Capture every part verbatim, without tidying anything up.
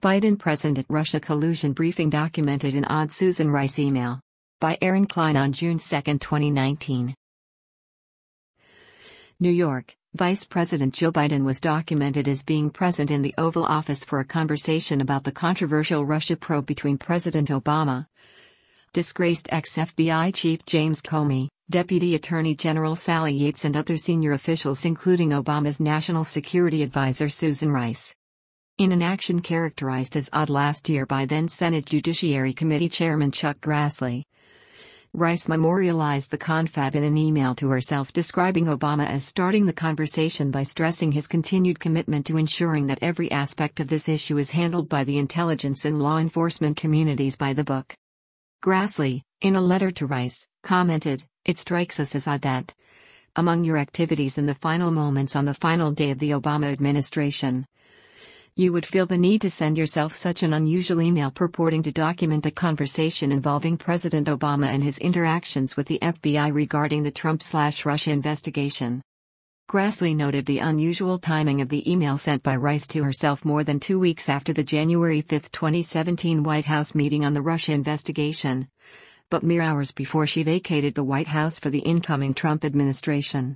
Biden present at Russia collusion briefing documented in odd Susan Rice email. By Aaron Klein on June second, twenty nineteen. New York, Vice President Joe Biden was documented as being present in the Oval Office for a conversation about the controversial Russia probe between President Obama, disgraced ex-F B I Chief James Comey, Deputy Attorney General Sally Yates and other senior officials including Obama's National Security Advisor Susan Rice. In an action characterized as odd last year by then-Senate Judiciary Committee Chairman Chuck Grassley, Rice memorialized the confab in an email to herself describing Obama as starting the conversation by stressing his continued commitment to ensuring that every aspect of this issue is handled by the intelligence and law enforcement communities by the book. Grassley, in a letter to Rice, commented, "It strikes us as odd that, among your activities in the final moments on the final day of the Obama administration, you would feel the need to send yourself such an unusual email purporting to document a conversation involving President Obama and his interactions with the F B I regarding the Trump-slash-Russia investigation." Grassley noted the unusual timing of the email sent by Rice to herself more than two weeks after the January fifth, twenty seventeen White House meeting on the Russia investigation, but mere hours before she vacated the White House for the incoming Trump administration.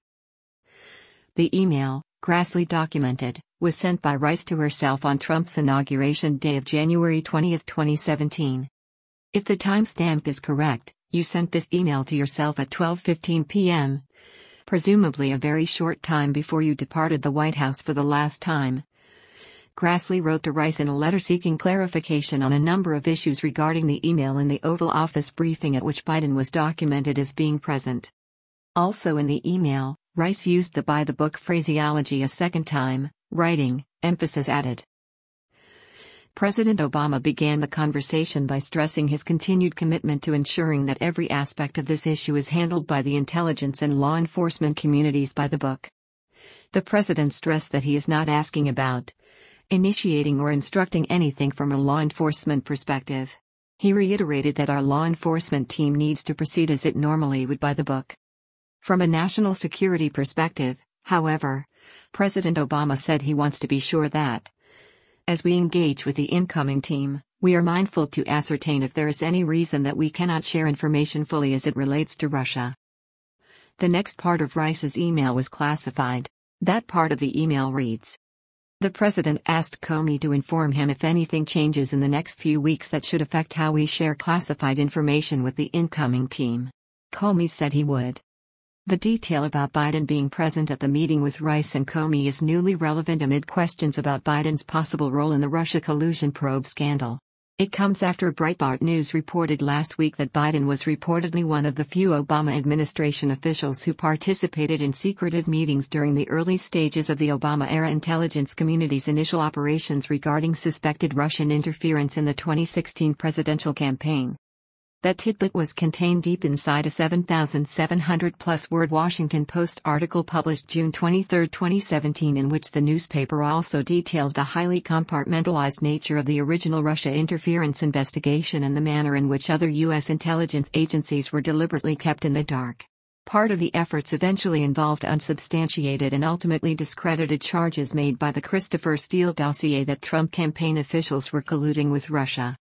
The email, Grassley documented, was sent by Rice to herself on Trump's inauguration day of January twentieth, twenty seventeen. If the timestamp is correct, you sent this email to yourself at twelve fifteen p m, presumably a very short time before you departed the White House for the last time. Grassley wrote to Rice in a letter seeking clarification on a number of issues regarding the email in the Oval Office briefing at which Biden was documented as being present. Also in the email, Rice used the by-the-book phraseology a second time, writing, emphasis added. President Obama began the conversation by stressing his continued commitment to ensuring that every aspect of this issue is handled by the intelligence and law enforcement communities by the book. The president stressed that he is not asking about initiating or instructing anything from a law enforcement perspective. He reiterated that our law enforcement team needs to proceed as it normally would by the book. From a national security perspective, however, President Obama said he wants to be sure that, as we engage with the incoming team, we are mindful to ascertain if there is any reason that we cannot share information fully as it relates to Russia. The next part of Rice's email was classified. That part of the email reads: "The President asked Comey to inform him if anything changes in the next few weeks that should affect how we share classified information with the incoming team. Comey said he would." The detail about Biden being present at the meeting with Rice and Comey is newly relevant amid questions about Biden's possible role in the Russia collusion probe scandal. It comes after Breitbart News reported last week that Biden was reportedly one of the few Obama administration officials who participated in secretive meetings during the early stages of the Obama-era intelligence community's initial operations regarding suspected Russian interference in the twenty sixteen presidential campaign. That tidbit was contained deep inside a seven thousand seven hundred plus word Washington Post article published June twenty-third, twenty seventeen, in which the newspaper also detailed the highly compartmentalized nature of the original Russia interference investigation and the manner in which other U S intelligence agencies were deliberately kept in the dark. Part of the efforts eventually involved unsubstantiated and ultimately discredited charges made by the Christopher Steele dossier that Trump campaign officials were colluding with Russia.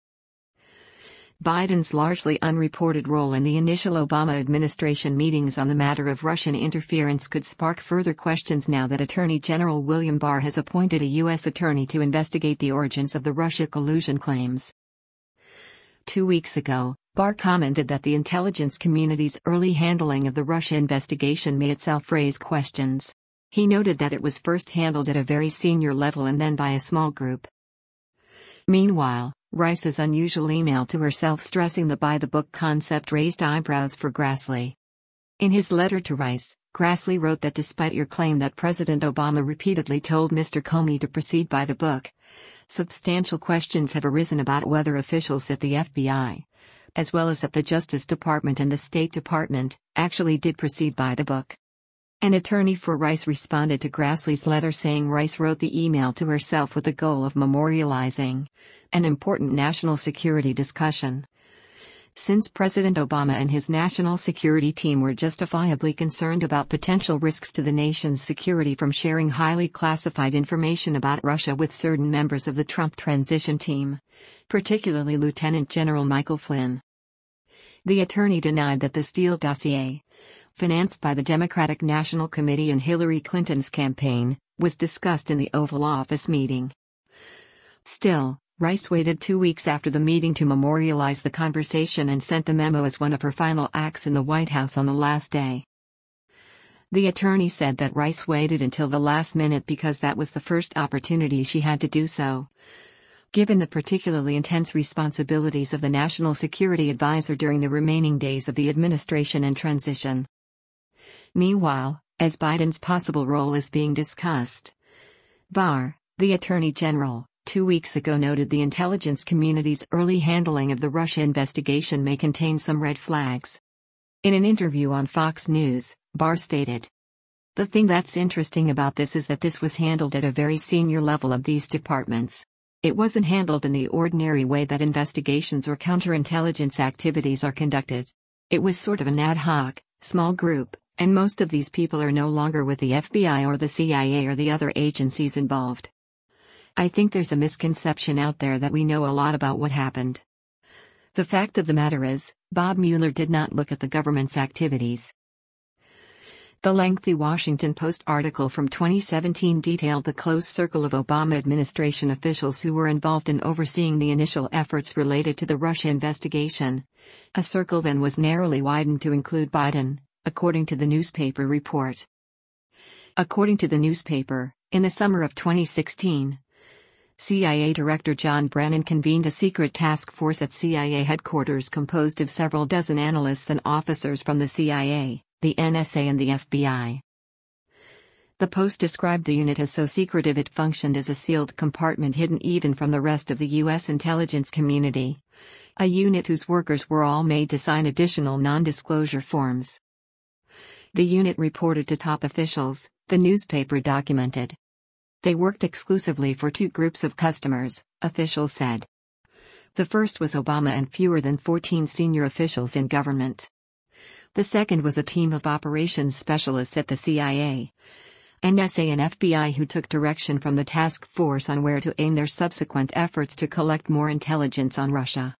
Biden's largely unreported role in the initial Obama administration meetings on the matter of Russian interference could spark further questions now that Attorney General William Barr has appointed a U S attorney to investigate the origins of the Russia collusion claims. Two weeks ago, Barr commented that the intelligence community's early handling of the Russia investigation may itself raise questions. He noted that it was first handled at a very senior level and then by a small group. Meanwhile, Rice's unusual email to herself stressing the by-the-book concept raised eyebrows for Grassley. In his letter to Rice, Grassley wrote that despite your claim that President Obama repeatedly told Mister Comey to proceed by the book, substantial questions have arisen about whether officials at the F B I, as well as at the Justice Department and the State Department, actually did proceed by the book. An attorney for Rice responded to Grassley's letter saying Rice wrote the email to herself with the goal of memorializing an important national security discussion. Since President Obama and his national security team were justifiably concerned about potential risks to the nation's security from sharing highly classified information about Russia with certain members of the Trump transition team, particularly Lieutenant General Michael Flynn. The attorney denied that the Steele dossier, financed by the Democratic National Committee and Hillary Clinton's campaign, was discussed in the Oval Office meeting. Still, Rice waited two weeks after the meeting to memorialize the conversation and sent the memo as one of her final acts in the White House on the last day. The attorney said that Rice waited until the last minute because that was the first opportunity she had to do so, given the particularly intense responsibilities of the National Security Advisor during the remaining days of the administration and transition. Meanwhile, as Biden's possible role is being discussed, Barr, the Attorney General, two weeks ago noted the intelligence community's early handling of the Russia investigation may contain some red flags. In an interview on Fox News, Barr stated, "The thing that's interesting about this is that this was handled at a very senior level of these departments. It wasn't handled in the ordinary way that investigations or counterintelligence activities are conducted. It was sort of an ad hoc, small group, and most of these people are no longer with the F B I or the C I A or the other agencies involved. I think there's a misconception out there that we know a lot about what happened. The fact of the matter is, Bob Mueller did not look at the government's activities." The lengthy Washington Post article from twenty seventeen detailed the close circle of Obama administration officials who were involved in overseeing the initial efforts related to the Russia investigation. A circle then was narrowly widened to include Biden, according to the newspaper report. According to the newspaper, in the summer of twenty sixteen, C I A Director John Brennan convened a secret task force at C I A headquarters composed of several dozen analysts and officers from the C I A, the N S A and the F B I. The Post described the unit as so secretive it functioned as a sealed compartment hidden even from the rest of the U S intelligence community, a unit whose workers were all made to sign additional non-disclosure forms. The unit reported to top officials, the newspaper documented. They worked exclusively for two groups of customers, officials said. The first was Obama and fewer than fourteen senior officials in government. The second was a team of operations specialists at the C I A, N S A and F B I who took direction from the task force on where to aim their subsequent efforts to collect more intelligence on Russia.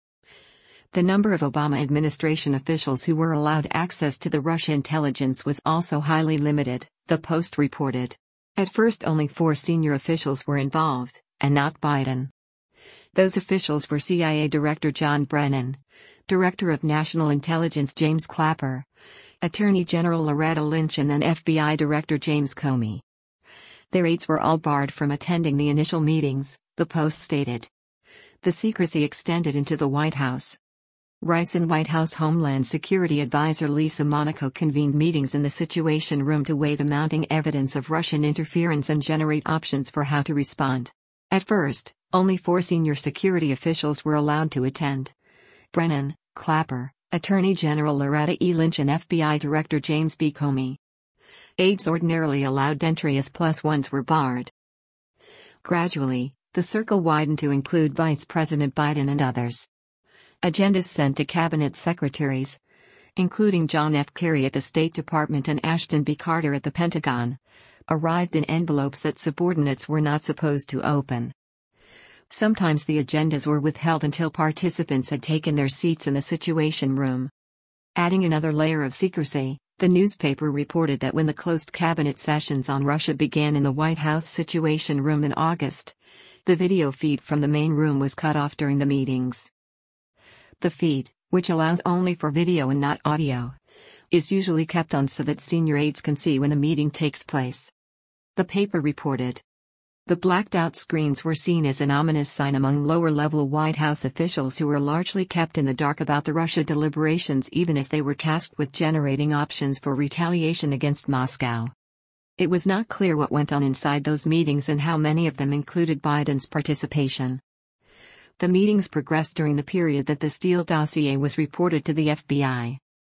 The number of Obama administration officials who were allowed access to the Russia intelligence was also highly limited, the Post reported. At first only four senior officials were involved, and not Biden. Those officials were C I A Director John Brennan, Director of National Intelligence James Clapper, Attorney General Loretta Lynch and then F B I Director James Comey. Their aides were all barred from attending the initial meetings, the Post stated. The secrecy extended into the White House. Rice and White House Homeland Security Advisor Lisa Monaco convened meetings in the Situation Room to weigh the mounting evidence of Russian interference and generate options for how to respond. At first, only four senior security officials were allowed to attend: Brennan, Clapper, Attorney General Loretta E. Lynch and F B I Director James B. Comey. Aides ordinarily allowed entry as plus ones were barred. Gradually, the circle widened to include Vice President Biden and others. Agendas sent to cabinet secretaries, including John F. Kerry at the State Department and Ashton B. Carter at the Pentagon, arrived in envelopes that subordinates were not supposed to open. Sometimes the agendas were withheld until participants had taken their seats in the Situation Room. Adding another layer of secrecy, the newspaper reported that when the closed cabinet sessions on Russia began in the White House Situation Room in August, the video feed from the main room was cut off during the meetings. The feed, which allows only for video and not audio, is usually kept on so that senior aides can see when a meeting takes place. The paper reported. The blacked-out screens were seen as an ominous sign among lower-level White House officials who were largely kept in the dark about the Russia deliberations even as they were tasked with generating options for retaliation against Moscow. It was not clear what went on inside those meetings and how many of them included Biden's participation. The meetings progressed during the period that the Steele dossier was reported to the F B I.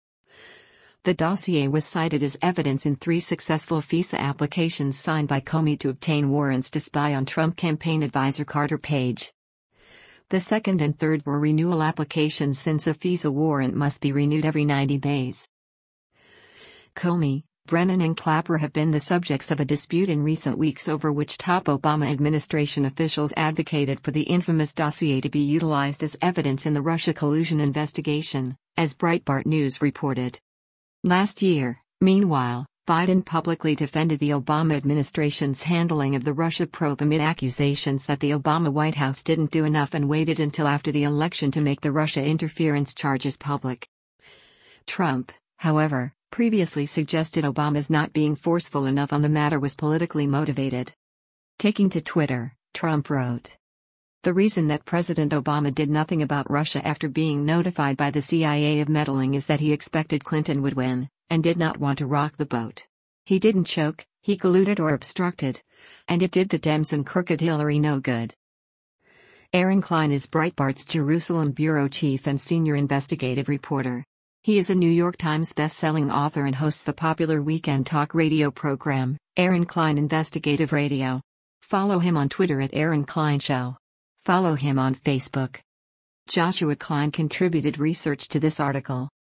The dossier was cited as evidence in three successful FISA applications signed by Comey to obtain warrants to spy on Trump campaign advisor Carter Page. The second and third were renewal applications since a FISA warrant must be renewed every ninety days. Comey, Brennan and Clapper have been the subjects of a dispute in recent weeks over which top Obama administration officials advocated for the infamous dossier to be utilized as evidence in the Russia collusion investigation, as Breitbart News reported. Last year, meanwhile, Biden publicly defended the Obama administration's handling of the Russia probe amid accusations that the Obama White House didn't do enough and waited until after the election to make the Russia interference charges public. Trump, however, previously suggested Obama's not being forceful enough on the matter was politically motivated. Taking to Twitter, Trump wrote, "The reason that President Obama did nothing about Russia after being notified by the C I A of meddling is that he expected Clinton would win, and did not want to rock the boat. He didn't choke, he colluded or obstructed. And it did the Dems and crooked Hillary no good." Aaron Klein is Breitbart's Jerusalem bureau chief and senior investigative reporter. He is a New York Times best-selling author and hosts the popular weekend talk radio program, Aaron Klein Investigative Radio. Follow him on Twitter at Aaron Klein Show. Follow him on Facebook. Joshua Klein contributed research to this article.